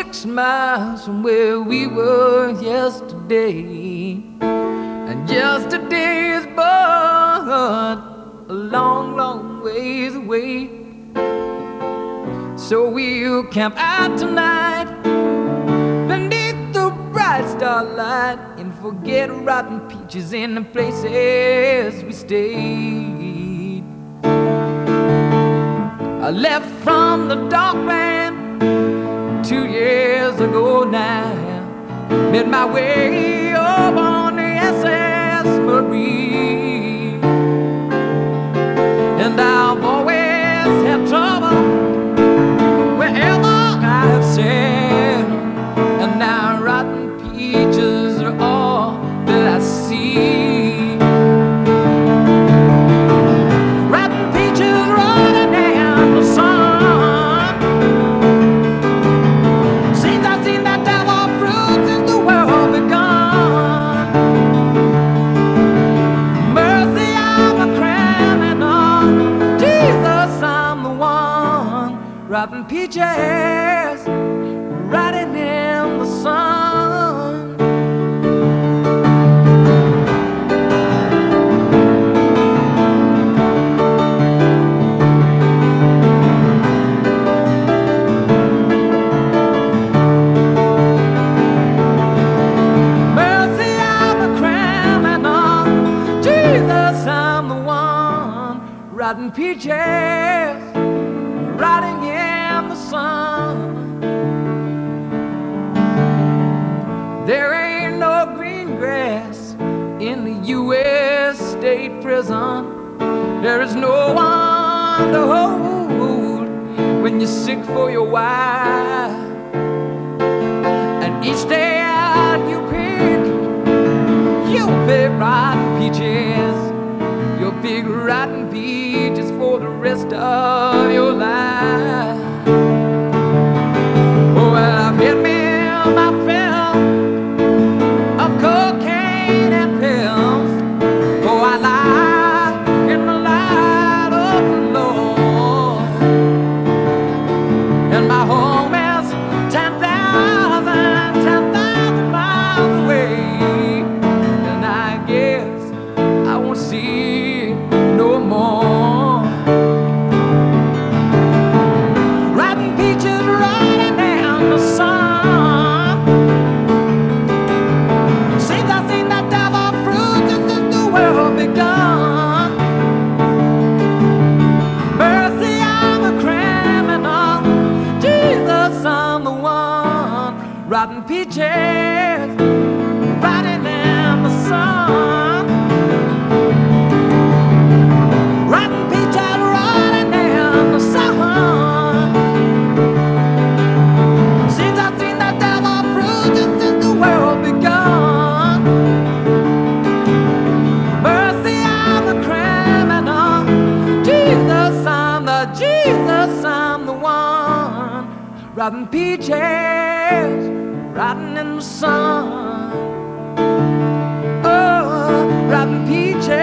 6 miles from where we were yesterday. And yesterday is but a long, long ways away. So we'll camp out tonight beneath the bright starlight and forget rotten peaches in the places we stayed. I left from the dark land 2 years ago now. Made my way up on the SS Marie, and I've always had trouble wherever I've said. And now rotten peaches are all that I see. Rotten peaches running in the sun. Since I've seen that devil fruit since the world begun. Mercy, I'm a criminal. Jesus, I'm the one. Rotten peaches riding in the sun. Mercy, I'm a criminal. Jesus, I'm the one. Rotten peaches riding in the sun. There ain't no green grass in the U.S. state prison. There is no one to hold when you're sick for your wife. And each day out you pick rotten peaches. You'll pick rotten peaches for the rest of your life. Oh, well, I've hit me my fill of cocaine and pills, for I lie in the light of the Lord. And my home is 10,000 miles away, and I guess I won't see it no more. Rotten peaches running down the sun. Since I've seen that devil fruit since the world begun. Mercy, I'm a criminal. Jesus, I'm the one. Rotten peaches riding in the sun. Rotten peaches riding in the sun. Since I've seen that devil fruit since the world begun. Mercy, I'm a criminal. Jesus, I'm the one. Rotten peaches riding in the sun. Oh, rotten peaches